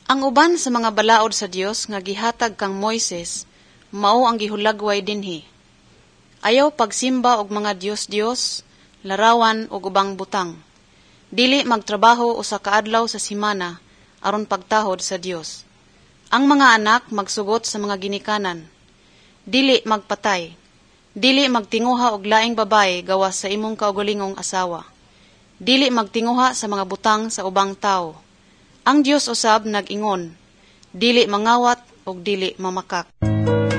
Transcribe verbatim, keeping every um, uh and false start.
Ang uban sa mga balaod sa Dios nga gihatag kang Moises, mao ang gihulagway dinhi. Ayaw pagsimba og mga Dios-Dios, larawan og ubang butang. Dili magtrabaho usa ka adlaw sa semana aron pagtahod sa Dios. Ang mga anak magsugot sa mga ginikanan. Dili magpatay. Dili magtinguha og laing babaye gawas sa imong kaugalingong asawa. Dili magtinguha sa mga butang sa ubang tawo. Ang Dios usab nag-ingon, dili mangawat og dili mamakak.